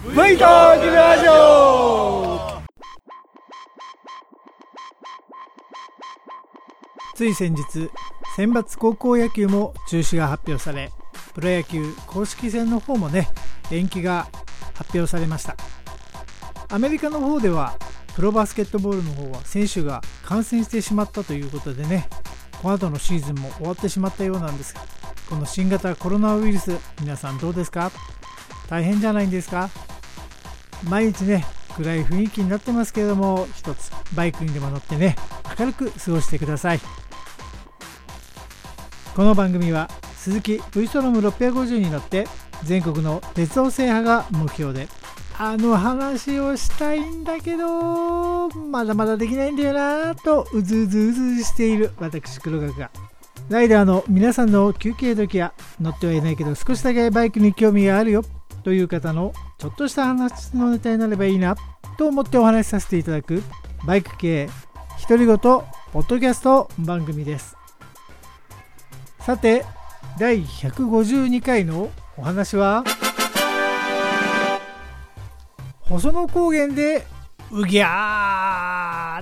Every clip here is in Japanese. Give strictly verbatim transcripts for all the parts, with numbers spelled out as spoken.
ファイターズラジオ。つい先日、選抜高校野球も中止が発表され、プロ野球公式戦の方もね、延期が発表されました。アメリカの方ではプロバスケットボールの方は選手が感染してしまったということでね、この後のシーズンも終わってしまったようなんですが、この新型コロナウイルス、皆さんどうですか？大変じゃないんですか？毎日ね、暗い雰囲気になってますけれども、一つバイクにでも乗ってね、明るく過ごしてください。この番組は鈴木 V ストロムろっぴゃくごじゅうに乗って全国の鉄道制覇が目標で、あの話をしたいんだけどまだまだできないんだよなとうずうずうずしている私黒学が、ライダーの皆さんの休憩時や乗ってはいないけど少しだけバイクに興味があるよという方のちょっとした話のネタになればいいなと思ってお話しさせていただくバイク系独り言ポッドキャスト番組です。さて、だいひゃくごじゅうにかいのお話は、細野高原でうぎゃー。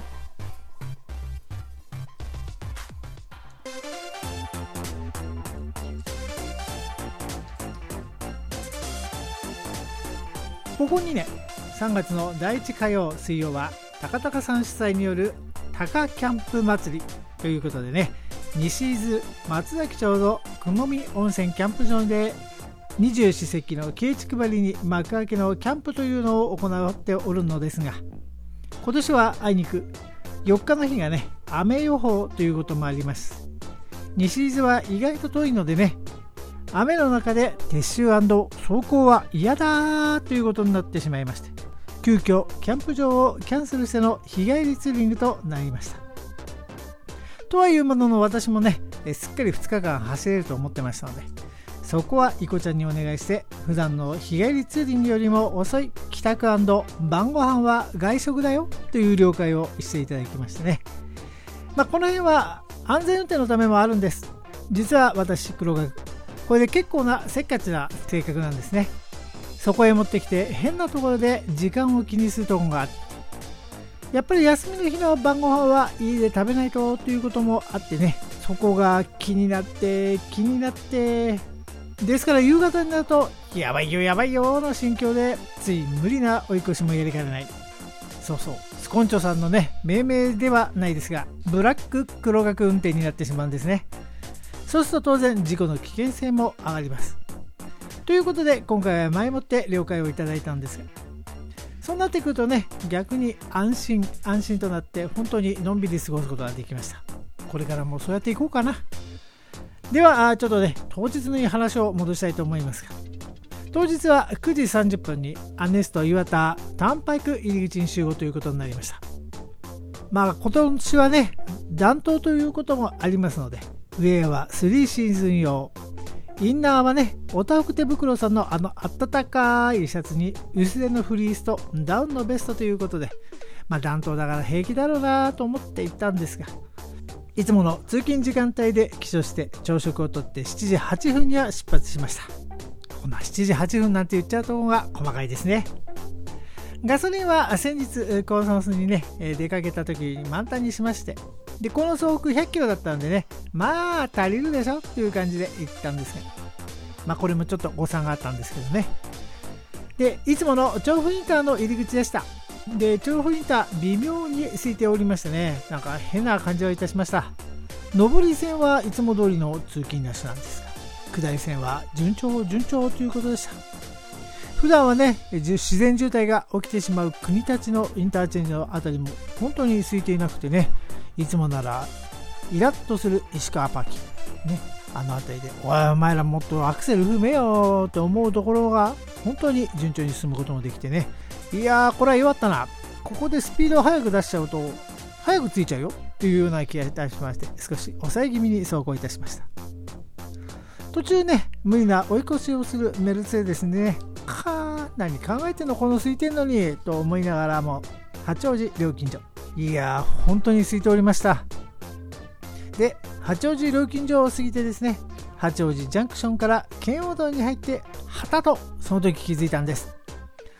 ここにね、さんがつのだいいち火曜水曜は高高さん主催による高キャンプ祭りということでね、西伊豆松崎町の雲見温泉キャンプ場で二十四節気の啓蟄張りに幕開けのキャンプというのを行っておるのですが、今年はあいにくよっかの日がね、雨予報ということもあります。西伊豆は意外と遠いのでね、雨の中で撤収&走行は嫌だということになってしまいまして、急遽キャンプ場をキャンセルしての日帰りツーリングとなりました。とはいうものの、私もね、すっかりふつかかん走れると思ってましたので、そこはイコちゃんにお願いして、普段の日帰りツーリングよりも遅い帰宅&晩ご飯は外食だよという了解をしていただきましてね、まあ、この辺は安全運転のためもあるんです。実は私黒学、これで結構なせっかちな性格なんですね。そこへ持ってきて変なところで時間を気にするところがある。やっぱり休みの日の晩ご飯は家で食べないとということもあってね、そこが気になって気になってですから、夕方になるとやばいよやばいよの心境で、つい無理な追い越しもやりかねない。そうそう、スコンチョさんのね命名ではないですが、ブラック黒学運転になってしまうんですね。そうすると当然事故の危険性も上がります。ということで今回は前もって了解をいただいたんですが、そうなってくるとね、逆に安心安心となって本当にのんびり過ごすことができました。これからもそうやっていこうかな。ではちょっとね、当日の話を戻したいと思いますが、当日はくじさんじゅっぷんにアネスト岩田ターンパイク入り口に集合ということになりました。まあ今年はね、暖冬ということもありますので、ウェアはスリーシーズン用、インナーはね、おたふく手袋さんのあの暖かいシャツに薄手のフリースとダウンのベストということで、まあ暖冬だから平気だろうなと思って行ったんですが、いつもの通勤時間帯で起床して朝食をとってしちじはっぷんには出発しました。こんなしちじはっぷんなんて言っちゃうところが細かいですね。ガソリンは先日コンサースにね出かけた時に満タンにしまして、でこの走行ひゃっキロだったんでね、まあ足りるでしょっていう感じで行ったんですが、まあこれもちょっと誤算があったんですけどね。でいつもの調布インターの入り口でした。で調布インター微妙に空いておりましてね、なんか変な感じをいたしました。上り線はいつも通りの通勤ラッシュなんですが、下り線は順調順調ということでした。普段はね自然渋滞が起きてしまう国立のインターチェンジのあたりも本当に空いていなくてね、いつもならイラッとする石川パーキングね、あのあたりでおいお前らもっとアクセル踏めよと思うところが本当に順調に進むこともできてね、いやーこれは弱ったな、ここでスピードを速く出しちゃうと早くついちゃうよというような気がいたしまして、少し抑え気味に走行いたしました。途中ね無理な追い越しをするメルセデスね、かー何考えてんのこの空いてんのにと思いながらも、八王子料金所、いやー本当に空いておりました。で八王子料金所を過ぎてですね、八王子ジャンクションから圏央道に入ってはたとその時気づいたんです。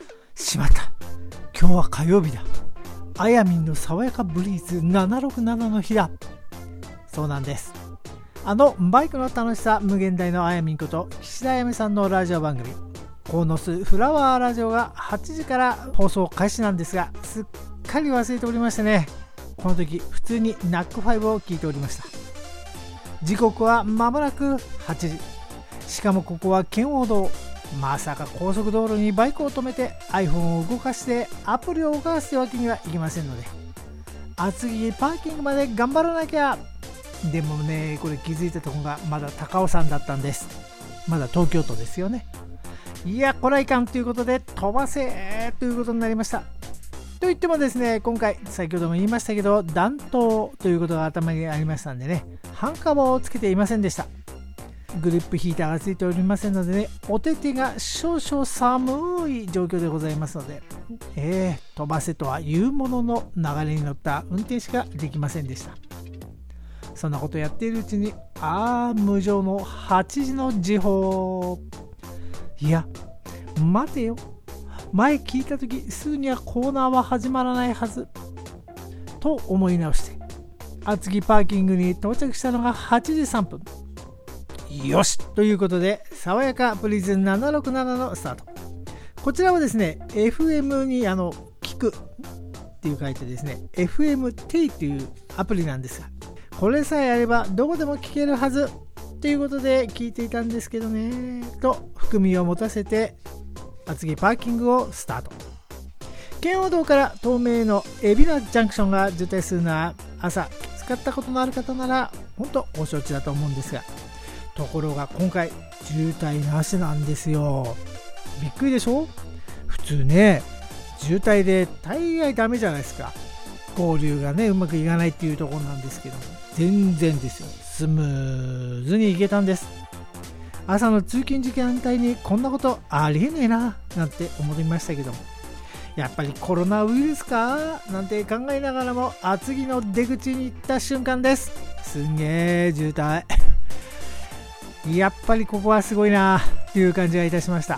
しまった、今日は火曜日だ。あやみんの爽やかブリーズななひゃくろくじゅうななの日だ。そうなんです。あのバイクの楽しさ無限大のあやみんこと岸田あやみさんのラジオ番組コーノスフラワーラジオがはちじから放送開始なんですが、すっかり忘れておりましてね、この時普通にナックファイブを聞いておりました。時刻はまもなくはちじ、しかもここは圏央道、まさか高速道路にバイクを止めて iPhone を動かしてアプリを動かすわけにはいきませんので、厚木パーキングまで頑張らなきゃ。でもね、これ気づいたところがまだ高尾山だったんです。まだ東京都ですよね。いや、これはいかんということで飛ばせということになりました。といってもですね、今回先ほども言いましたけど、暖冬ということが頭にありましたんでね、半カバをつけていませんでした。グリップヒーターがついておりませんのでね、お手手が少々寒い状況でございますので、えー、飛ばせとはいうものの流れに乗った運転しかできませんでした。そんなことやっているうちに、あー無情のはちじの時報。いや待てよ、前聞いたときすぐにはコーナーは始まらないはずと思い直して厚木パーキングに到着したのがはちじさんぷん。よしということで、爽やかプリズンななひゃくろくじゅうななのスタート。こちらはですね エフエム にあの聞くっていう書いてですね エフエム テイというアプリなんですが、これさえあればどこでも聞けるはずということで聞いていたんですけどね、と含みを持たせて厚木パーキングをスタート。圏央道から東名への海老名ジャンクションが渋滞するのは朝使ったことのある方なら本当ご承知だと思うんですが、ところが今回渋滞なしなんですよ。びっくりでしょ。普通ね、渋滞で大概ダメじゃないですか。合流がねうまくいかないっていうところなんですけども、全然ですよ、スムーズに行けたんです。朝の通勤時間帯にこんなことありえねえななんて思いましたけども、やっぱりコロナウイルスかなんて考えながらも厚木の出口に行った瞬間です。すんげえ渋滞やっぱりここはすごいなという感じがいたしました。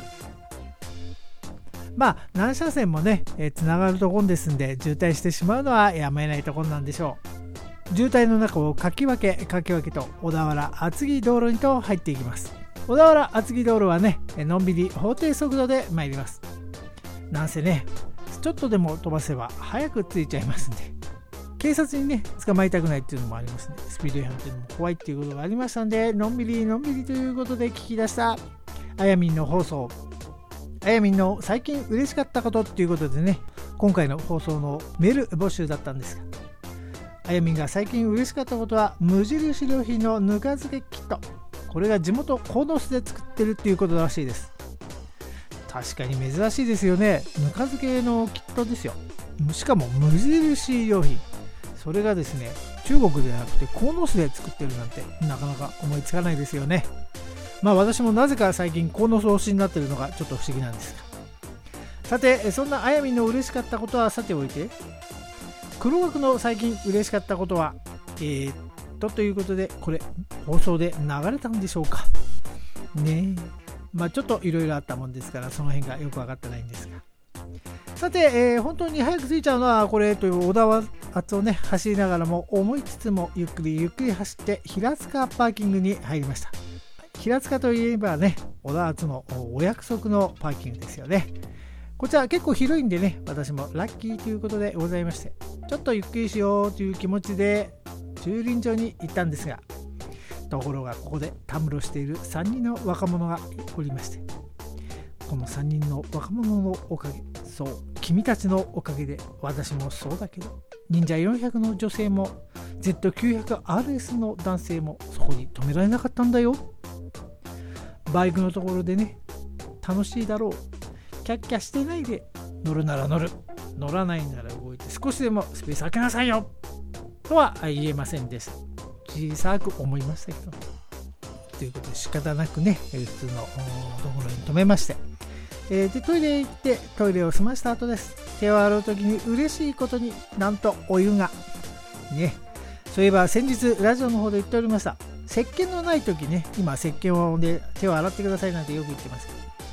まあ何車線もねつながるところですんで、渋滞してしまうのはやめないところなんでしょう。渋滞の中をかき分けかき分けと小田原厚木道路にと入っていきます。小田原厚木道路はねのんびり法定速度で参ります。なんせねちょっとでも飛ばせば早く着いちゃいますんで、警察にね捕まりたくないっていうのもありますね。スピード違反っていうのも怖いっていうことがありましたんで、のんびりのんびりということで聞き出したあやみんの放送、あやみんの最近嬉しかったことっていうことでね、今回の放送のメール募集だったんですが、あやみんが最近嬉しかったことは無印良品のぬか漬けキット、これが地元鴻巣で作ってるっていうことらしいです。確かに珍しいですよね。ぬか漬けのキットですよ。しかも無印良品、それがですね中国ではなくて鴻巣で作ってるなんてなかなか思いつかないですよね。まあ私もなぜか最近鴻巣推しになってるのがちょっと不思議なんですが、さてそんなあやみんの嬉しかったことはさておいて、黒枠の最近嬉しかったことはえー、っとということで、これ放送で流れたんでしょうかねえ。まあちょっといろいろあったもんですからその辺がよく分かってないんですが、さて、えー、本当に早く着いちゃうのはこれという小田原をね走りながらも思いつつもゆっくりゆっくり走って平塚パーキングに入りました。平塚といえばね小田原のお約束のパーキングですよね。こちら結構広いんでね、私もラッキーということでございまして、ちょっとゆっくりしようという気持ちで駐輪場に行ったんですが、ところがここでたむろしているさんにんの若者がおりまして、このさんにんの若者のおかげ、そう君たちのおかげで私もそうだけど忍者よんひゃくの女性も ゼットきゅうひゃくアールエス の男性もそこに止められなかったんだよ。バイクのところでね楽しいだろう、キャッキャしてないで乗るなら乗る、乗らないなら動いて少しでもスペース空けなさいよとは言えませんでした。小さく思いましたけど、ということで仕方なくね普通のところに止めまして、えー、でトイレへ行ってトイレを済ました後です。手を洗う時に嬉しいことになんとお湯がね、そういえば先日ラジオの方で言っておりました、石鹸のない時ね、今石鹸をで手を洗ってくださいなんてよく言ってますけど、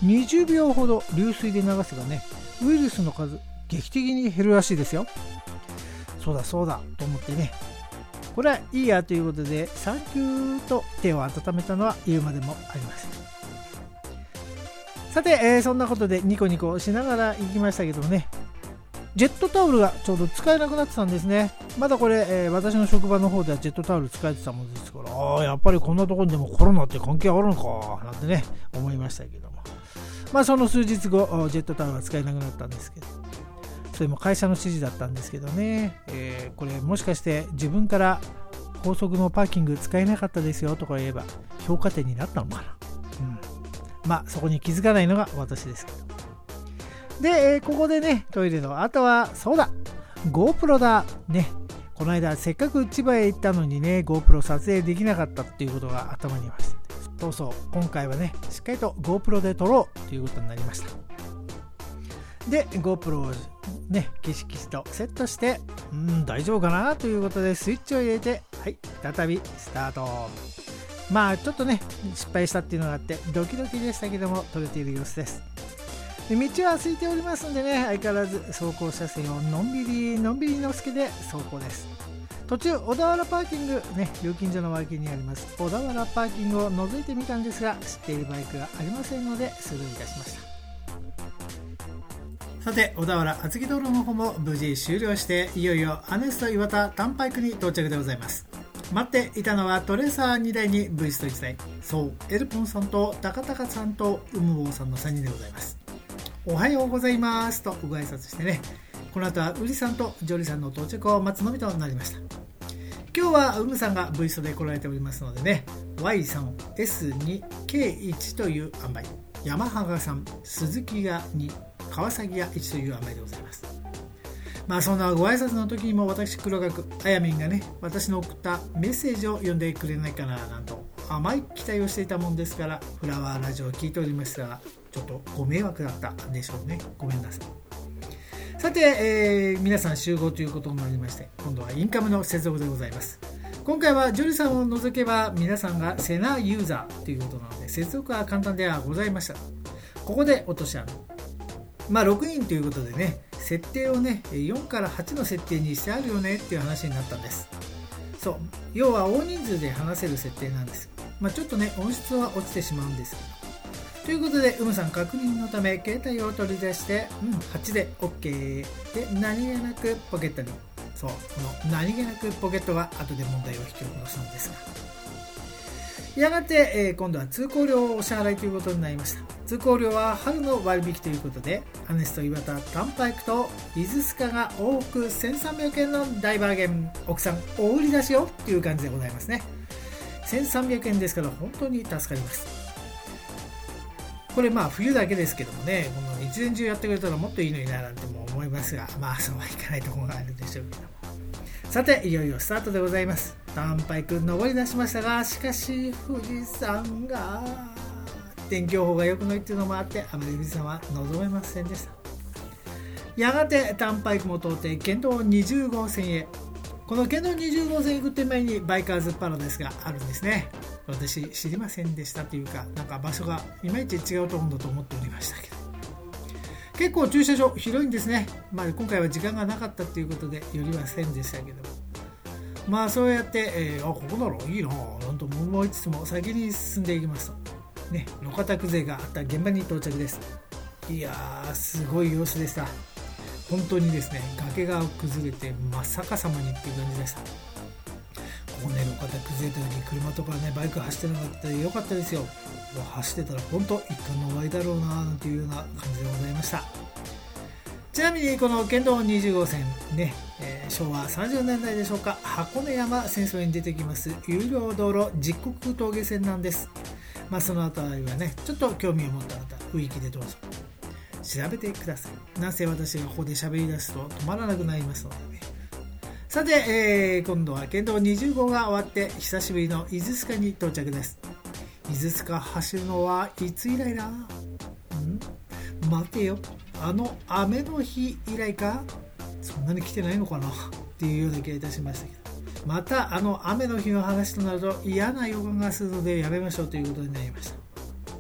にじゅうびょうほど流水で流せばね、ウイルスの数劇的に減るらしいですよ。そうだそうだと思ってね、これはいいやということでサンキューと手を温めたのは言うまでもありません。さて、えー、そんなことでニコニコしながら行きましたけどね、ジェットタオルがちょうど使えなくなってたんですね。まだこれ、えー、私の職場の方ではジェットタオル使えてたもんですから、ああやっぱりこんなところでもコロナって関係あるのかなんてね思いましたけども、まあその数日後ジェットタオルが使えなくなったんですけど、それも会社の指示だったんですけどね、えー、これもしかして自分から高速のパーキング使えなかったですよとか言えば評価点になったのかな、うん、まあそこに気づかないのが私ですけど。で、えー、ここでねトイレの後はそうだ GoPro だね。この間せっかく千葉へ行ったのにね GoPro 撮影できなかったっていうことが頭にありました。そうそう今回はねしっかりと GoPro で撮ろうということになりました。で GoPro をねキシキシとセットして、うん大丈夫かなということでスイッチを入れて、はい再びスタート。まあちょっとね失敗したっていうのがあってドキドキでしたけども撮れている様子です。で道は空いておりますんでね、相変わらず走行車線をのんびりのんびりのすけで走行です。途中小田原パーキングね、料金所の脇にあります小田原パーキングを覗いてみたんですが、知っているバイクがありませんのでスルーいたしました。さて小田原厚木道路の方も無事終了して、いよいよアネスト岩田タンパイクに到着でございます。待っていたのはトレーサーにだいに ブイストいちだい、そうエルポンさんとタカタカさんとウムボーさんのさんにんでございます。おはようございますとご挨拶してね、この後はウリさんとジョリさんの到着を待つのみとなりました。今日はウムさんが ブイストで来られておりますのでね、 ワイスリーエスツーケーワン という塩梅、ヤマハがさん、鈴木がに、川崎がいちという塩梅でございます。まあそんなご挨拶の時にも私黒学あやみんがね、私の送ったメッセージを読んでくれないかななんと甘い期待をしていたもんですから、フラワーラジオを聞いておりましたがちょっとご迷惑だったでしょうね。ごめんなさい。さて、えー、皆さん集合ということになりまして、今度はインカムの接続でございます。今回はジョリさんを除けば皆さんがセナユーザーということなので接続は簡単ではございました。ここで落とし穴、まあろくにんということでね、設定をねよんからはちの設定にしてあるよねっていう話になったんです。そう、要は大人数で話せる設定なんです。まあちょっとね音質は落ちてしまうんですけど、ということでウムさん確認のため携帯を取り出して、うん、はちで OK で何気なくポケットに、そうこの何気なくポケットが後で問題を引き起こすんですが、やがて、えー、今度は通行料をお支払いということになりました。通行料は春の割引ということで、アネスト岩田タンパイクとイズスカが往復せんさんびゃくえんの大バーゲン、奥さんお売り出しよっていう感じでございますね。せんさんびゃくえんですから本当に助かります。これまあ冬だけですけどもね、この一年中やってくれたらもっといいのにななんても思いますが、まあそうはいかないところがあるでしょうけども。さていよいよスタートでございます。タンパイク登り出しましたが、しかし富士山が天気予報が良くないっていうのもあってあまり富士山は望めませんでした。やがてタンパイクも通って県道にじゅうごうせんへ。この県道にじゅうごせん行くって前にバイカーズパラダイスがあるんですね。私知りませんでしたというか、なんか場所がいまいち違うところだと思っておりましたけど、結構駐車場広いんですね。まあ今回は時間がなかったということで寄りませんでしたけど、まあそうやって、えー、あここならいいななんと思いつつも先に進んでいきますとね、路肩崩れがあった現場に到着です。いやーすごい様子でした。本当にですね、崖が崩れて真っ逆さまにっていう感じでした。ここね、路肩崩れた時車とかねバイク走ってなかったらよかったですよ。走ってたら本当一貫の終わりだろうななんていうような感じでございました。ちなみにこの県道にじゅうごせんね、えー、しょうわさんじゅうねんだいでしょうか、箱根山戦争に出てきます有料道路実国峠線なんです。まあそのあたりはねちょっと興味を持った方雰囲気でどうぞ調べてください。なんせ私がここで喋り出すと止まらなくなりますのでね。さて、えー、今度は県道にじゅうごが終わって久しぶりの伊豆スカに到着です。伊豆スカ走るのはいつ以来だ？ん？待てよ、あの雨の日以来か？そんなに来てないのかなっていうような気がいたしましたけど、またあの雨の日の話となると嫌な予感がするのでやめましょうということになりました。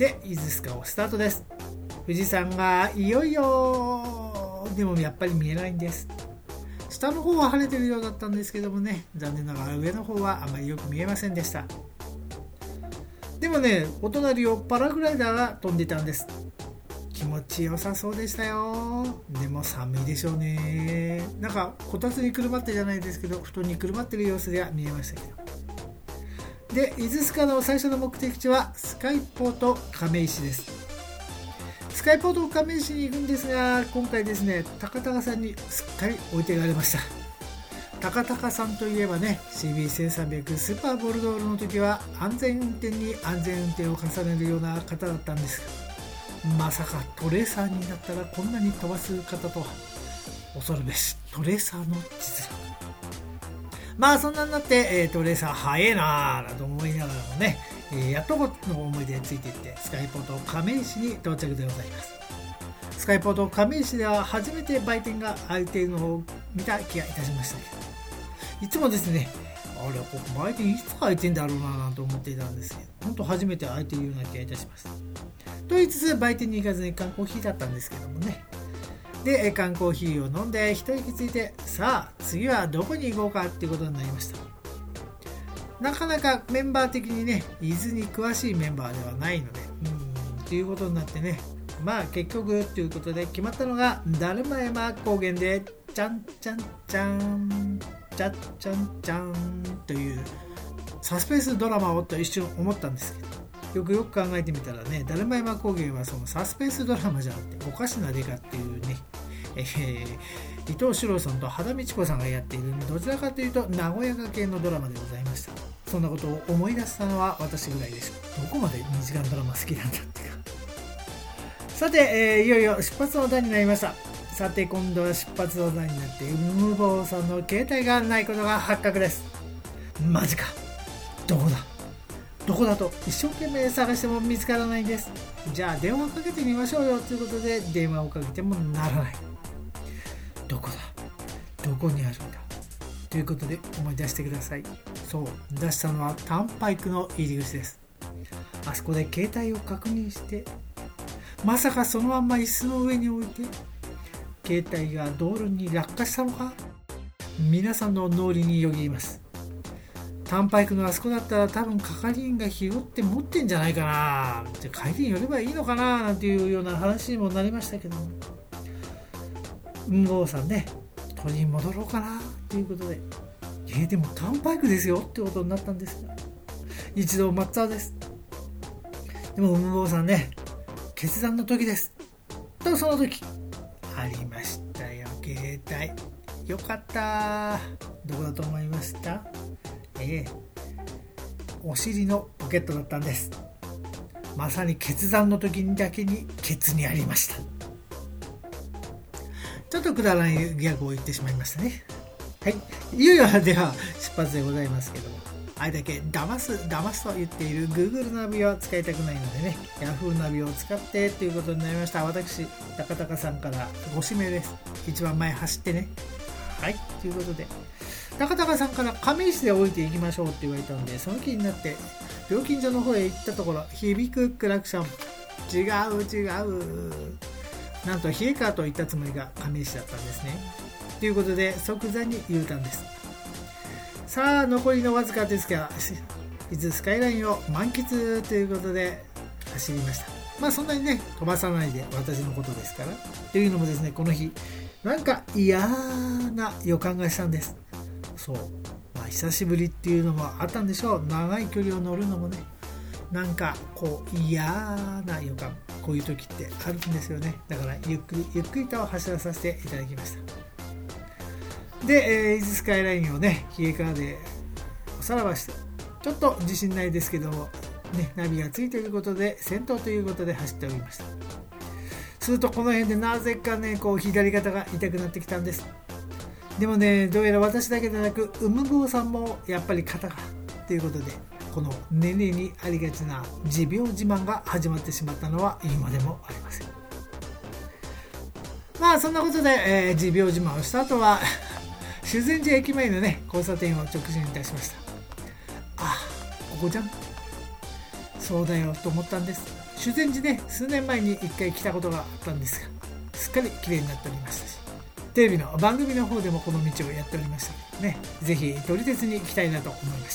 で伊豆スカをスタートです。富士山がいよいよでもやっぱり見えないんです。下の方は晴れてるようだったんですけどもね、残念ながら上の方はあまりよく見えませんでした。でもね、お隣をパラグライダーが飛んでたんです。気持ちよさそうでしたよ。でも寒いでしょうね。なんかこたつにくるまってじゃないですけど、布団にくるまってる様子では見えましたけど。で、伊豆スカの最初の目的地はスカイポート亀石です。スカイポート亀石に行くんですが、今回ですね、高高さんにすっかり置いてかれました。高高さんといえばね、 シービーせんさんびゃく スーパーボルドールの時は安全運転に安全運転を重ねるような方だったんですが、まさかトレーサーになったらこんなに飛ばす方とは。恐るべしトレーサーの実力。まあそんなになって、えー、トレーサー早えなーと思いながらもね、えー、やっとこの思い出についていってスカイポート亀石に到着でございます。スカイポート亀石では初めて売店が開いているのを見た気がいたしましたけど、いつもですね、あれここ売店いつ開いてんだろうなと思っていたんですけど、本当初めて開いているような気がいたしました。と言いつつ売店に行かずに缶コーヒーだったんですけどもね。で缶コーヒーを飲んで一息ついて、さあ次はどこに行こうかっていうことになりました。なかなかメンバー的にね、伊豆に詳しいメンバーではないので、うんっていうことになってね、まあ結局ということで決まったのがだるま山高原でちゃんちゃんちゃんちゃっちゃんちゃんというサスペンスドラマをと一瞬思ったんですけど、よくよく考えてみたらね、だるま山高原はそのサスペンスドラマじゃなくておかしなデカっていうね、えー、伊藤四郎さんと羽田美智子さんがやっている、どちらかというと名古屋が系のドラマでございました。そんなことを思い出したのは私ぐらいでしょう。どこまでにじかんドラマ好きなんだってか。さて、えー、いよいよ出発の段になりました。さて今度は出発の段になって無謀さんの携帯がないことが発覚です。マジか、どこだどこだと一生懸命探しても見つからないんです。じゃあ電話かけてみましょうよということで電話をかけてもならない。どこだどこにあるんだということで思い出してください。そう出したのはターンパイクの入り口です。あそこで携帯を確認して、まさかそのまんま椅子の上に置いて携帯が道路に落下したのか。皆さんの脳裏によぎります。ターンパイクのあそこだったら多分係員が拾って持ってんじゃないかな、じゃあ帰りに寄ればいいのかななんていうような話にもなりましたけども、運坊さんね、取りに戻ろうかなということで、えー、でもターンパイクですよってことになったんですが、一度抹茶です。でも運坊さんね、決断の時ですと、その時ありましたよ、携帯。よかった。どこだと思いました？ええ、お尻のポケットだったんです。まさに決断の時にだけにケツにありました。ちょっとくだらないギャグを言ってしまいましたね。はい、いよいよでは出発でございますけども、あれだけ騙す騙すと言っている Google ナビは使いたくないのでね、 Yahoo ナビを使ってということになりました。私高高さんからご指名です。一番前走ってね。はいということで、高高さんから亀石で降りていきましょうって言われたので、その気になって料金所の方へ行ったところ、響くクラクション、違う違う、なんと冷川と言ったつもりが亀石だったんですね。ということで即座に U ターンです。さあ残りのわずかですが、伊豆スカイラインを満喫ということで走りました。まあそんなにね飛ばさないで、私のことですから。というのもですね、この日なんか嫌な予感がしたんです。そう、まあ、久しぶりっていうのもあったんでしょう。長い距離を乗るのもね、なんかこう嫌な予感、こういう時ってあるんですよね。だからゆっくりゆっくりと走らさせていただきました。で、えー、伊豆スカイラインをね冷川でおさらばして、ちょっと自信ないですけどもね、ナビがついていることで先頭ということで走っておりました。するとこの辺でなぜかね、こう左肩が痛くなってきたんです。でもね、どうやら私だけでなく、うむぼうさんもやっぱり肩がということで、この年齢にありがちな持病自慢が始まってしまったのは今でもありません。まあそんなことで、えー、持病自慢をした後は修善寺駅前のね交差点を直進いたしました。ああ、ここじゃん、そうだよと思ったんです。 修善寺ね、数年前に一回来たことがあったんですが、すっかり綺麗になっておりましたし、テレビの番組の方でもこの道をやっておりましたけどね、ぜひ撮り鉄に行きたいなと思いました。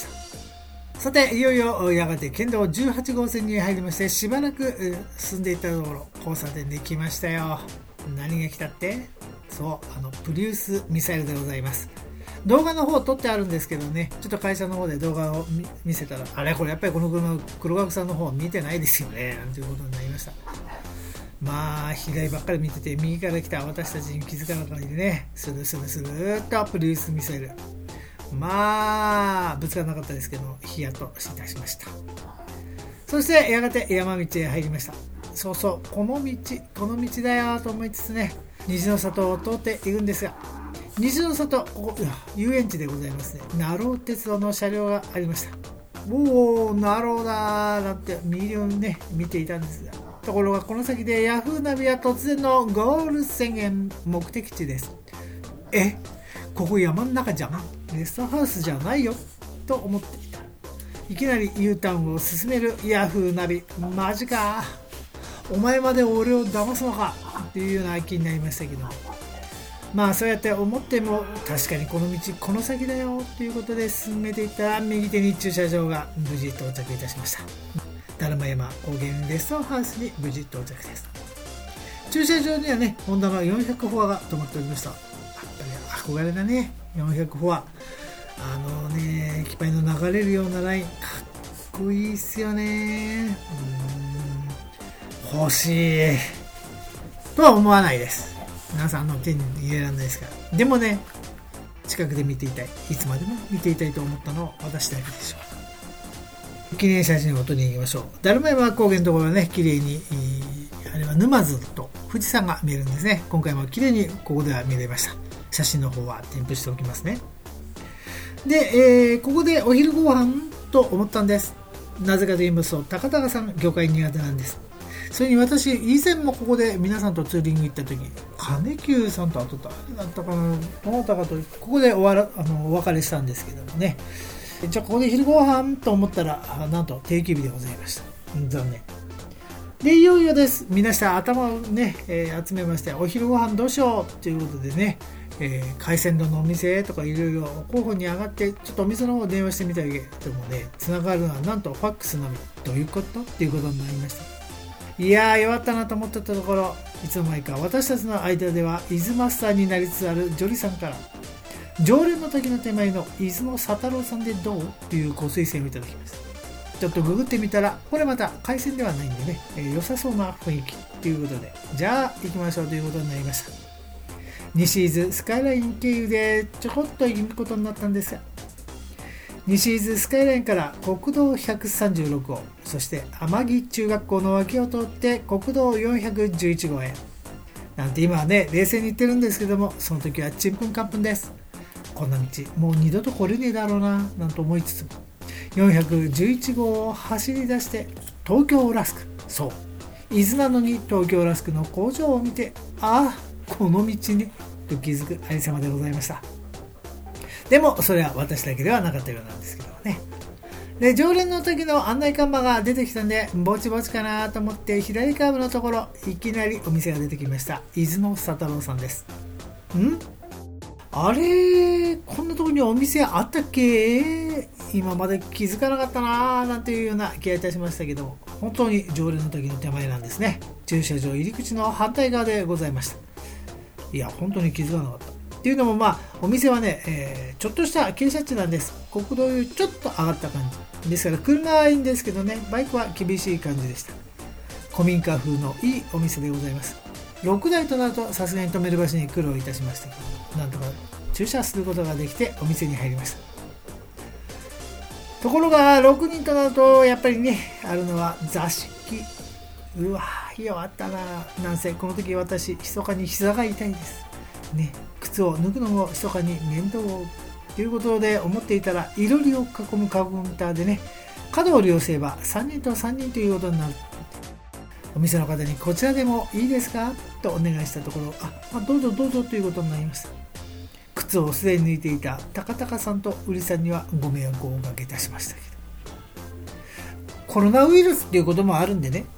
さて、いよいよやがて県道じゅうはちごうせんに入りまして、しばらく進んでいたところ、交差点で来ましたよ。何が来たって？そう、あのプリウスミサイルでございます。動画の方撮ってあるんですけどね、ちょっと会社の方で動画を 見, 見せたら、あれこれやっぱりこの車黒学さんの方見てないですよね、なんていうことになりました。まあ左ばっかり見てて、右から来た私たちに気づかなかったりね、スルスルスルーっとプリウスミサイル、まあぶつからなかったですけど、ヒヤッといたしました。そしてやがて山道へ入りました。そうそう、この道この道だよと思いつつね、虹の里を通っていくんですが、虹の里、ここ遊園地でございますね。ナロー鉄道の車両がありました。おお、ナローだーなんてミリオンね見ていたんですが、ところがこの先でヤフーナビは突然のゴール宣言、目的地です。え、ここ山の中じゃん、レストハウスじゃないよと思っていた。いきなり U ターンを進めるヤフーナビ、マジか、お前まで俺を騙すのかっていうような気になりましたけど、まあそうやって思っても、確かにこの道この先だよということで進めていったら、右手に駐車場が無事到着いたしました。だるま山高原レストハウスに無事到着です。駐車場にはね、ホンダのよんひゃくフォアが止まっておりました。やっぱり憧れだね、よんひゃくフォア。あのね、機械の流れるようなライン、かっこいいっすよね。うーん、欲しいとは思わないです。皆さんの手に入れられないですから。でもね、近くで見ていたい、いつまでも見ていたいと思ったのは私だけでしょう。記念写真を撮りに行きましょう。だるま山高原のところはね、綺麗に、あれは沼津と富士山が見えるんですね。今回も綺麗にここでは見れました。写真の方は添付しておきますね。で、えー、ここでお昼ご飯と思ったんです。なぜかと言いますと、高高さん魚介苦手なんです。それに私、以前もここで皆さんとツーリング行った時、金久さんとあと誰だったかな、どなたかとここでおわらあのお別れしたんですけどもね、じゃあここで昼ご飯と思ったら、なんと定休日でございました。残念で、いよいよです。皆さん頭をね、えー、集めまして、お昼ご飯どうしようということでね、えー、海鮮丼のお店とかいろいろ候補に上がって、ちょっとお店の方電話してみたけどもね、つながるのはなんとファックスのみ。どういうことっていうことになりました。いやー、弱ったなと思ってたところ、いつの間にか私たちの間では伊豆マスターになりつつあるジョリさんから、常連の時の手前の伊豆の佐太郎さんでどうというご推薦をいただきました。ちょっとググってみたら、これまた海鮮ではないんでね、えー、良さそうな雰囲気ということで、じゃあ行きましょうということになりました。西伊豆スカイライン経由でちょこっと行くことになったんですが、西伊豆スカイラインから国道ひゃくさんじゅうろくごう、そして天城中学校の脇を通って国道よんひゃくじゅういちごうへなんて、今はね冷静に言ってるんですけども、その時はちんぷんかんぷんです。こんな道もう二度と来れねえだろうななんて思いつつも、よんひゃくじゅういちごうを走り出して東京ラスク、そう伊豆なのに東京ラスクの工場を見て、ああこの道ねと気づくありさまでございました。でもそれは私だけではなかったようなんですけどね。で、常連の時の案内看板が出てきたんで、ぼちぼちかなと思って左カーブのところ、いきなりお店が出てきました。伊豆の佐太郎さんです。んあれ、こんなところにお店あったっけ、今まで気づかなかったななんていうような気がいたしましたけど、本当に常連の時の手前なんですね。駐車場入り口の反対側でございました。いや本当に気づかなかったっていうのも、まあお店はね、えー、ちょっとした傾斜地なんです。国道よりちょっと上がった感じですから、車はいいんですけどね、バイクは厳しい感じでした。古民家風のいいお店でございます。ろくだいとなるとさすがに止める場所に苦労いたしましたけど、なんとか駐車することができてお店に入りました。ところがろくにんとなるとやっぱりね、あるのは座敷。うわー、弱ったな。なんせこの時私密かに膝が痛いですね。靴を脱ぐのも密かに面倒をということで思っていたら、いろりを囲むカウンターでね、角を利用すればさんにんとさんにんということになる。お店の方にこちらでもいいですかとお願いしたところ、あ、あどうぞどうぞということになりました。靴をすでに抜いていた高高さんと売りさんにはご迷惑をおかけいたしましたけど、コロナウイルスっていうこともあるんでね、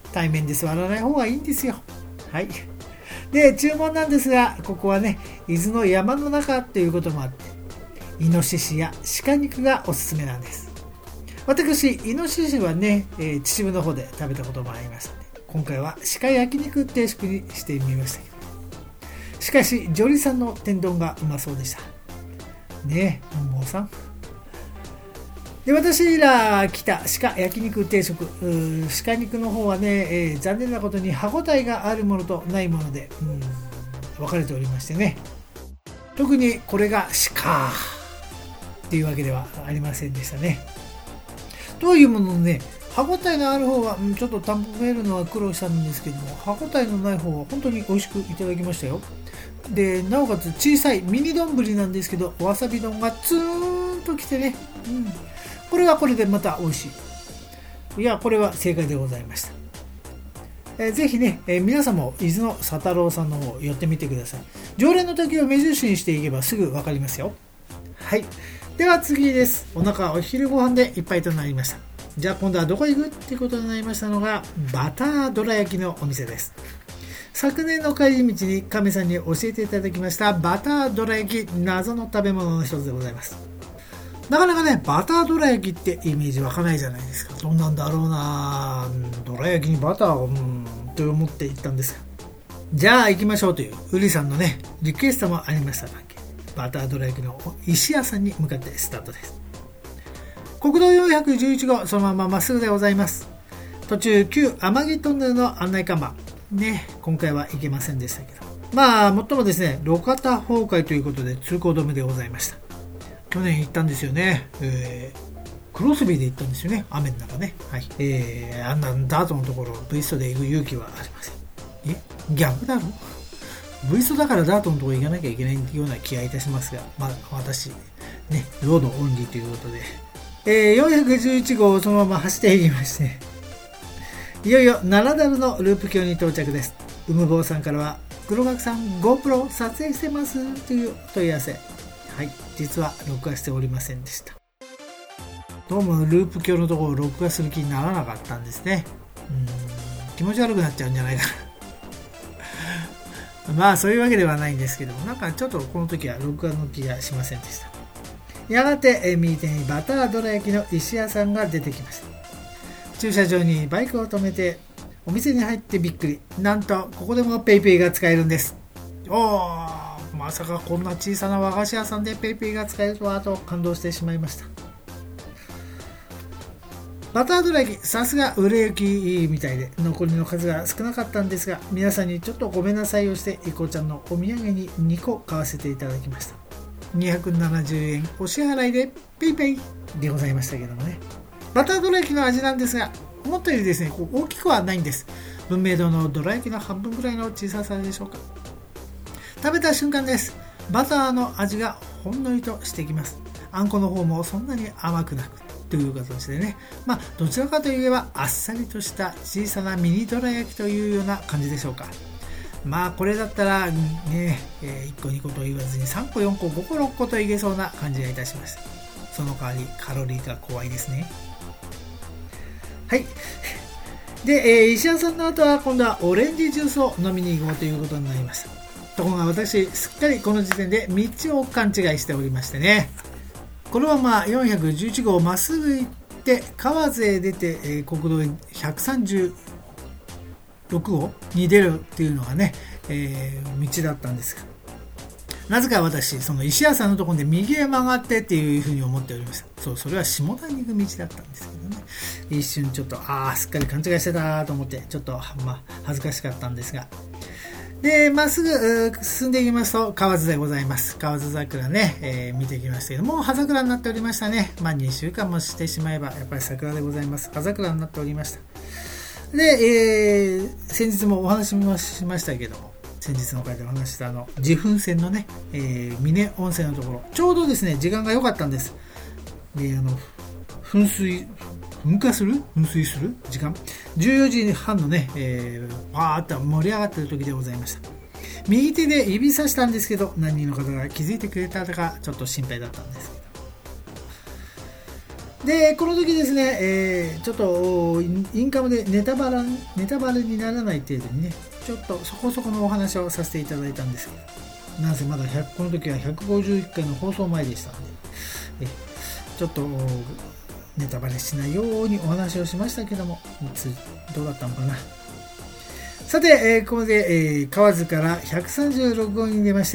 対面で座らない方がいいんですよ。はい。で、注文なんですが、ここはね、伊豆の山の中ということもあって、イノシシや鹿肉がおすすめなんです。私、イノシシはね、えー、秩父の方で食べたこともありましたので、今回は鹿焼肉定食にしてみましたけど。しかし、ジョリさんの天丼がうまそうでした。ねえ、本坊さん。で、私ら来た鹿焼肉定食、鹿肉の方はね、えー、残念なことに歯ごたえがあるものとないもので、うん、分かれておりましてね。特にこれが鹿っていうわけではありませんでしたね。というもののね、歯ごたえのある方はちょっと食べるのは苦労したんですけども、歯ごたえのない方は本当に美味しくいただきましたよ。で、なおかつ小さいミニ丼なんですけど、わさび丼がツーンときてね、うん、これはこれでまた美味しい。いや、これは正解でございました。えー、ぜひね、えー、皆さんも伊豆の佐太郎さんの方寄ってみてください。常連の時を目印にしていけばすぐ分かりますよ。はい。では次です。お腹はお昼ご飯でいっぱいとなりました。じゃあ今度はどこ行くっていうことになりましたのが、バターどら焼きのお店です。昨年の帰り道に亀さんに教えていただきましたバターどら焼き、謎の食べ物の一つでございます。なかなかね、バターどら焼きってイメージ湧かないじゃないですか。どんなんだろうな、どら焼きにバターを、うん、と思って行ったんですが、じゃあ行きましょうというウリさんのね、リクエストもありました関係、バターどら焼きの石屋さんに向かってスタートです。国道よんひゃくじゅういち号、そのまままっすぐでございます。途中、旧天城トンネルの案内看板。ね、今回は行けませんでしたけど。まあ、もっともですね、路肩崩壊ということで通行止めでございました。去年行ったんですよね。えー、クロスビーで行ったんですよね。雨の中ね。はい。えー、あんなダートのところ、ブイストで行く勇気はありません。え逆だろ？ブイストだからダートのところ行かなきゃいけないような気がいたしますが、まあ、私、ね、ロードオンリーということで、えー、よんひゃくじゅういち号をそのまま走っていきまして、いよいよ七樽のループ橋に到着です。うむ坊さんからは、黒幕さん GoPro 撮影してますという問い合わせ。はい、実は録画しておりませんでした。どうもループ橋のところを録画する気にならなかったんですね。うーん、気持ち悪くなっちゃうんじゃないかな。まあそういうわけではないんですけども、なんかちょっとこの時は録画の気がしませんでした。やがて、えー、右手にバターどら焼きの石屋さんが出てきました。駐車場にバイクを止めてお店に入ってびっくり。なんとここでもペイペイが使えるんです。おー、まさかこんな小さな和菓子屋さんでペイペイが使えるとはと感動してしまいました。バターどら焼き、さすが売れ行きみたいで残りの数が少なかったんですが、皆さんにちょっとごめんなさいをしていこちゃんのお土産ににこ買わせていただきました。にひゃくななじゅうえんお支払いでペイペイでございましたけどもね。バターどら焼きの味なんですが、思ったよりですね、こう大きくはないんです。文明堂のどら焼きの半分くらいの小ささでしょうか。食べた瞬間です。バターの味がほんのりとしてきます。あんこの方もそんなに甘くなくという形でね、まあどちらかといえばあっさりとした小さなミニどら焼きというような感じでしょうか。まあこれだったらね、えー、いっこにこと言わずにさんこよんこごころっこといけそうな感じがいたしました。その代わりカロリーが怖いですね。はい。で、えー、石屋さんの後は今度はオレンジジュースを飲みに行こうということになりました。ところが私すっかりこの時点で道を勘違いしておりましてね、このままよんひゃくじゅういち号まっすぐ行って河津へ出て、えー、国道ひゃくさんじゅうろく号に出るっていうのがね、えー、道だったんですが、なぜか私その石屋さんのところで右へ曲がってっていうふうに思っておりました。そう、それは下田に行く道だったんですけどね、一瞬ちょっとああすっかり勘違いしてたと思ってちょっと、まあ、恥ずかしかったんですが、でまっすぐ進んでいきますと河津でございます。河津桜ね、えー、見てきましたけども、葉桜になっておりましたね。まあにしゅうかんもしてしまえばやっぱり桜でございます。葉桜になっておりました。で、えー、先日もお話もしましたけども、先日の回でお話したあの自噴泉のね、えー、峰温泉のところ、ちょうどですね時間が良かったんです。で、あの噴水噴火する噴水する時間じゅうよじはんのね、えー、パーッと盛り上がっている時でございました。右手で指さしたんですけど、何人の方が気づいてくれたかちょっと心配だったんですけど、 でこの時ですね、えー、ちょっとインカムでネタバレネタバレにならない程度にね、ちょっとそこそこのお話をさせていただいたんですけど、なんせまだひゃくこの時はひゃくごじゅういっかいの放送前でしたので、えちょっとネタバレしないようにお話をしましたけども、どうだったのかな。さて、えー、ここで、えー、河津からひゃくさんじゅうろくごうに出まして、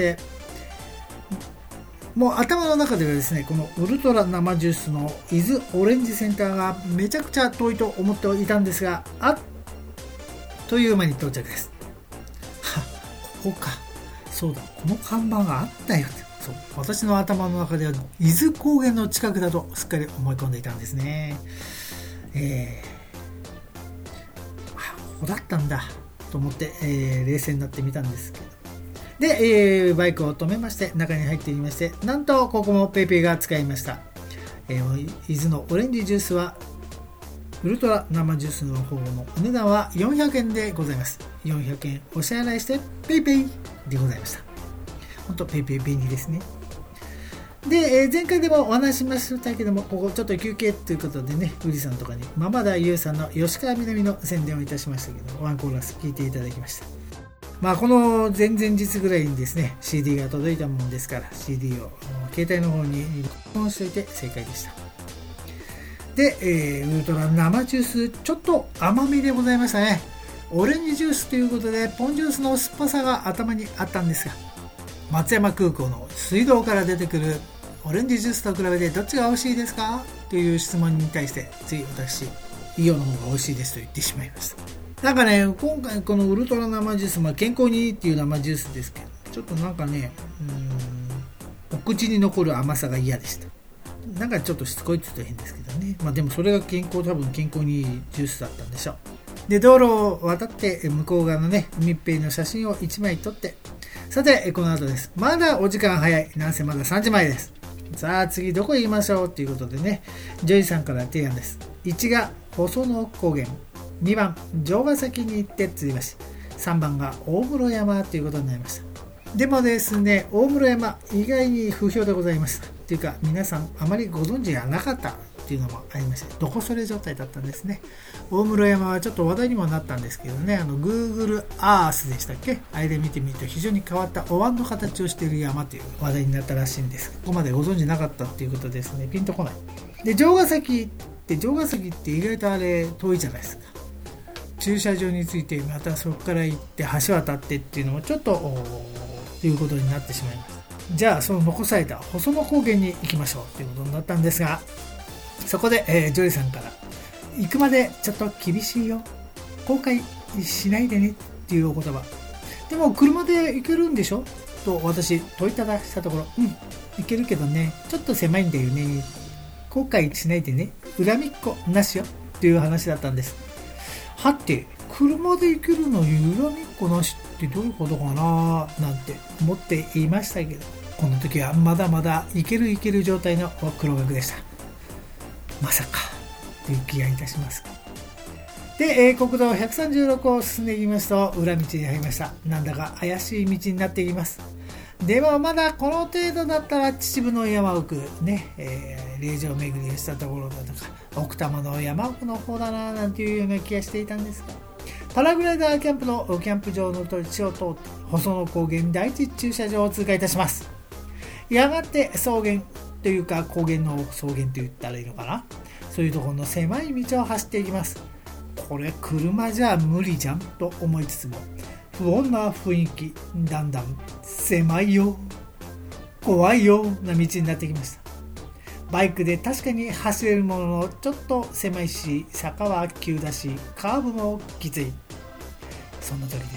もう頭の中ではですね、このウルトラ生ジュースの伊豆オレンジセンターがめちゃくちゃ遠いと思っていたんですが、あっという間に到着です。はここか、そうだ、この看板があったよって。そう、私の頭の中では伊豆高原の近くだとすっかり思い込んでいたんですね。えー、あ、ここだったんだと思って、えー、冷静になってみたんですけど、で、えー、バイクを止めまして中に入っていまして、なんとここもペイペイが使いました。えー、伊豆のオレンジジュースはウルトラ生ジュースの方のお値段はよんひゃくえんでございます。よんひゃくえんお支払いしてペイペイでございました。本当ペイペイ便利ですね。で、えー、前回でもお話ししましたけども、ここちょっと休憩ということでね、ウリさんとかにママダユウさんの吉川みなみの宣伝をいたしましたけど、ワンコーラス聞いていただきました。まあこの前々日ぐらいにですね シーディー が届いたもんですから、 シーディー を携帯の方に録音しておいて正解でした。で、えー、ウルトラ生ジュースちょっと甘みでございましたね。オレンジジュースということでポンジュースの酸っぱさが頭にあったんですが、松山空港の水道から出てくるオレンジジュースと比べてどっちが美味しいですかという質問に対して、つい私イオの方が美味しいですと言ってしまいました。なんかね、今回このウルトラ生ジュース、まあ、健康にいいっていう生ジュースですけど、ちょっとなんかね、うーん、お口に残る甘さが嫌でした。なんかちょっとしつこいって言うと変ですけどね。まあでもそれが健康、多分健康にいいジュースだったんでしょう。で、道路を渡って向こう側のね、海っぺりの写真をいちまい撮って、さて、この後です。まだお時間早い。なんせまださんじまえです。さあ次どこへ行きましょうということでね、ジョイさんから提案です。いちが細野高原、にばん城ヶ崎に行って吊り橋、さんばんが大室山ということになりました。でもですね、大室山意外に不評でございました。というか皆さんあまりご存知がなかったっていうのもありまして、どこそれ状態だったんですね。大室山はちょっと話題にもなったんですけどね、あの Google Earth でしたっけ、あれで見てみると非常に変わったお椀の形をしている山という話題になったらしいんです。ここまでご存知なかったっていうことですね。ピンとこない。で、城ヶ崎って城ヶ崎って意外とあれ遠いじゃないですか。駐車場についてまたそこから行って橋渡ってっていうのもちょっとということになってしまいます。じゃあその残された細野高原に行きましょうということになったんですが、そこで、えー、ジョリさんから行くまでちょっと厳しいよ、後悔しないでねっていうお言葉。でも車で行けるんでしょと私問いただしたところ、うん行けるけどねちょっと狭いんだよね、後悔しないでね、恨みっこなしよっていう話だったんです。はって車で行けるのに恨みっこなしってどういうことかななんて思っていましたけど、この時はまだまだ行ける行ける状態の黒学でした。まさかという気がいたします。で、えー、国道ひゃくさんじゅうろくを進んでいきますと裏道に入りました。なんだか怪しい道になっていきます。でもまだこの程度だったら秩父の山奥ね、えー、霊場巡りをしたところだとか奥多摩の山奥の方だななんていうような気がしていたんですが、パラグライダーキャンプのキャンプ場の土地を通って細野高原第一駐車場を通過いたします。やがて草原というか高原の草原と言ったらいいのかな、そういうところの狭い道を走っていきます。これ車じゃ無理じゃんと思いつつも不穏な雰囲気、だんだん狭いよ怖いよな道になってきました。バイクで確かに走れるもののちょっと狭いし、坂は急だしカーブもきつい。その時です。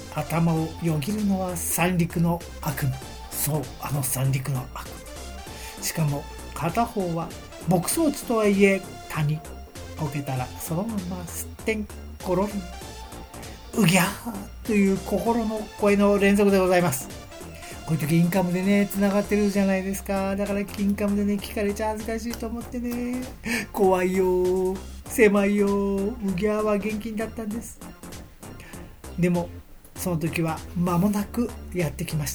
頭をよぎるのは三陸の悪夢。そう、あの三陸の悪夢。しかも片方は牧草地とはいえ谷、こけたらそのまますってんころりうぎゃーという心の声の連続でございます。こういう時インカムでねつながってるじゃないですか。だからインカムでね聞かれちゃ恥ずかしいと思ってね、怖いよ狭いようぎゃーは厳禁だったんです。でもその時は間もなくやってきました。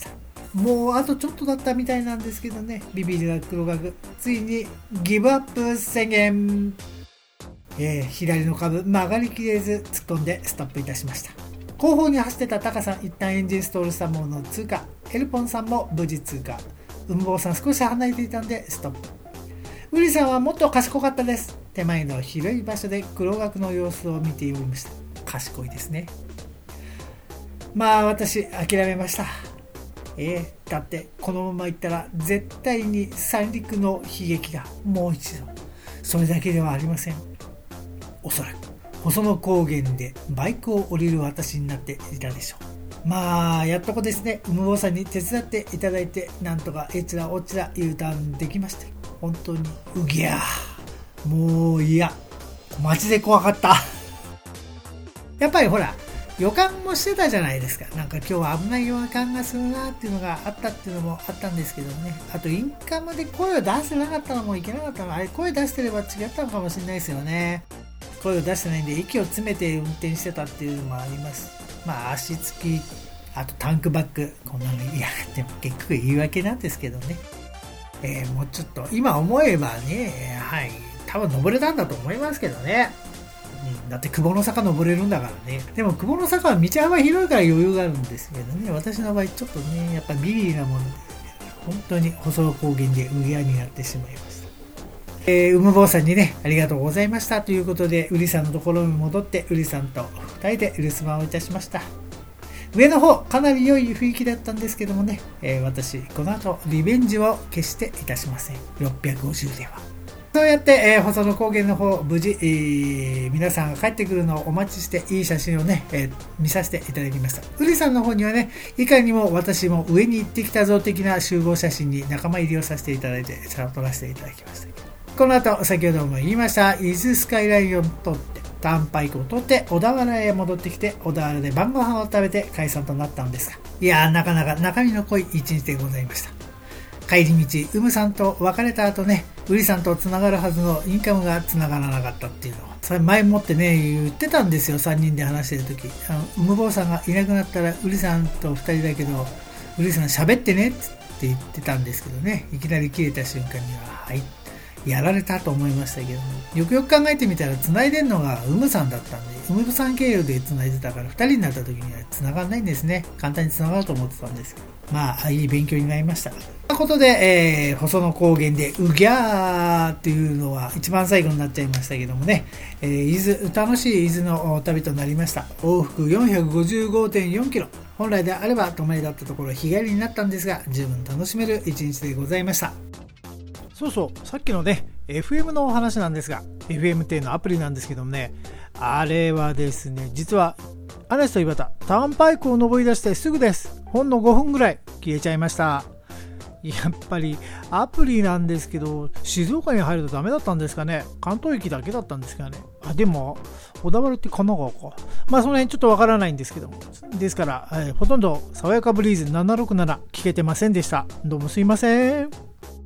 もうあとちょっとだったみたいなんですけどね、ビビりな黒学ついにギブアップ宣言、えー、左の株曲がりきれず突っ込んでストップいたしました。後方に走ってたタカさん一旦エンジンストールしたものの通過、エルポンさんも無事通過、ウムボウさん少し離れていたんでストップ。ウリさんはもっと賢かったです。手前の広い場所で黒学の様子を見ておりました。賢いですね。まあ私諦めました。えー、だってこのままいったら絶対に三陸の悲劇がもう一度。それだけではありません。おそらく細野高原でバイクを降りる私になっていたでしょう。まあやっとこですね、ウムボウさんに手伝っていただいて、なんとかえちらおちら U ターンできました。本当にうぎゃー、もういやマジで怖かった。やっぱりほら予感もしてたじゃないですか。なんか今日は危ない予感がするなっていうのがあったっていうのもあったんですけどね。あとインカムで声を出してなかったのもいけなかったの、あれ声出してれば違ったのかもしれないですよね。声を出してないんで息を詰めて運転してたっていうのもあります。まあ足つき、あとタンクバック、こんなのいやでも結局言い訳なんですけどね。えー、もうちょっと今思えばね、はい多分登れたんだと思いますけどね。うん、だって久保の坂登れるんだからね。でも久保の坂は道幅広いから余裕があるんですけどね。私の場合ちょっとねやっぱビビリなもので、本当に細野高原でウギアになってしまいました。えー、ウムボウさんにねありがとうございましたということで、ウリさんのところに戻ってウリさんとふたりで留守番をいたしました。上の方かなり良い雰囲気だったんですけどもね、えー、私この後リベンジを決していたしません。ろっぴゃくごじゅうではそうやって、えー、細野高原の方無事、えー、皆さんが帰ってくるのをお待ちしていい写真をね、えー、見させていただきました。ウリさんの方にはね、いかにも私も上に行ってきたぞ的な集合写真に仲間入りをさせていただいて撮らせていただきました。この後先ほども言いました伊豆スカイラインを取ってターンパイクを取って小田原へ戻ってきて、小田原で晩ご飯を食べて解散となったんですが、いやーなかなか中身の濃い一日でございました。帰り道ウムさんと別れた後ね、ウリさんとつながるはずのインカムがつながらなかったっていうのをそれ前もってね言ってたんですよ。さんにんで話してる時、あのウムボウさんがいなくなったらウリさんとふたりだけどウリさん喋ってねって言ってたんですけどね、いきなり切れた瞬間にははいやられたと思いましたけども、よくよく考えてみたら繋いでんのがウムさんだったんで、ウムさん経由で繋いでたからふたりになった時には繋がらないんですね。簡単に繋がると思ってたんですけど、まあいい勉強になりました。ということで、えー、細野高原でうぎゃーっていうのは一番最後になっちゃいましたけどもね、えー、伊豆楽しい伊豆の旅となりました。往復 よんひゃくごじゅうごてんよんキロ、本来であれば泊まりだったところ日帰りになったんですが、十分楽しめる一日でございました。そうそう、さっきのね エフエム のお話なんですが、 エフエム ってのアプリなんですけどもね、あれはですね、実は嵐と岩田ターンパイクを登り出してすぐです。ほんのごふんぐらい消えちゃいました。やっぱりアプリなんですけど、静岡に入るとダメだったんですかね。関東駅だけだったんですかね。あ、でも小田原って神奈川か、まあその辺ちょっとわからないんですけども、ですから、えー、ほとんど爽やかブリーズななろくなな聞けてませんでした。どうもすいません。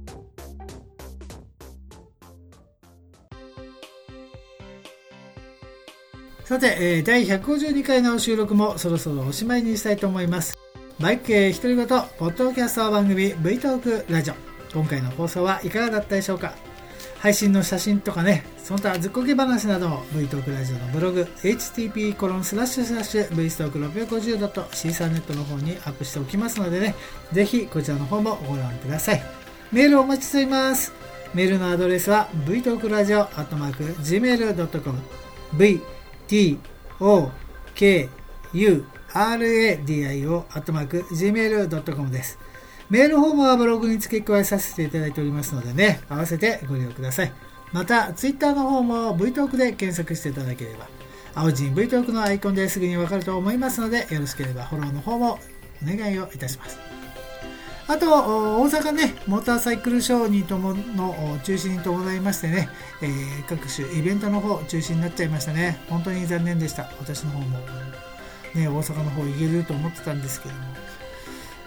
さて、えー、だいひゃくごじゅうにかいの収録もそろそろおしまいにしたいと思います。バイク系独り言ポッドキャスト番組 V トークラジオ、今回の放送はいかがだったでしょうか。配信の写真とかね、その他ずっこけ話なども V トークラジオのブログ エイチティーピーコロンスラッシュスラッシュブイストークろっぴゃくごじゅうドットシーサーネットの方にアップしておきますのでね、ぜひこちらの方もご覧ください。メールをお待ちしております。メールのアドレスは ブイトークラジオアットマークジーメールドットコム V T O K U R A D I O アットマーク ジーメールドットコム です。メールフォームはブログに付け加えさせていただいておりますのでね、合わせてご利用ください。またツイッターの方も V トークで検索していただければ青字に V トークのアイコンですぐにわかると思いますので、よろしければフォローの方もお願いをいたします。あと大阪ねモーターサイクルショーにともの中止に伴いましてね、えー、各種イベントの方中止になっちゃいましたね。本当に残念でした。私の方もね大阪の方行けると思ってたんですけども、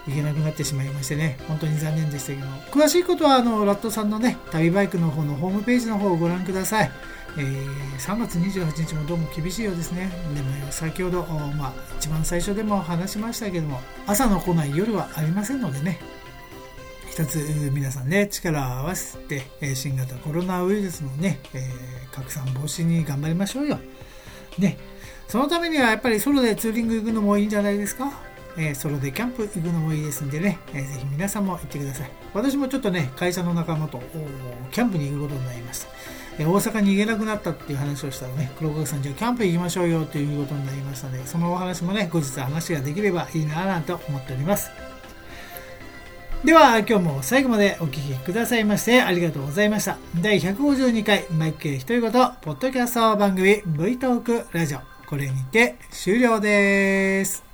行けなくなってしまいましてね、本当に残念でしたけども、詳しいことはあのラットさんのね旅バイクの方のホームページの方をご覧ください。えー、さんがつにじゅうはちにちもどうも厳しいようですね。でも先ほど、まあ、一番最初でも話しましたけども、朝の来ない夜はありませんのでね、一つ皆さんね力を合わせて新型コロナウイルスのね、えー、拡散防止に頑張りましょうよね。そのためにはやっぱりソロでツーリング行くのもいいんじゃないですか。えー、ソロでキャンプ行くのもいいですんでね、えー、ぜひ皆さんも行ってください。私もちょっとね会社の仲間とキャンプに行くことになりました。えー、大阪に行けなくなったっていう話をしたらね、黒川さんじゃあキャンプ行きましょうよということになりましたので、そのお話もね後日話ができればいいなぁと思っております。では今日も最後までお聞きくださいましてありがとうございました。だいひゃくごじゅうにかいマイク系独り言ポッドキャスト番組 V トークラジオ、これにて終了です。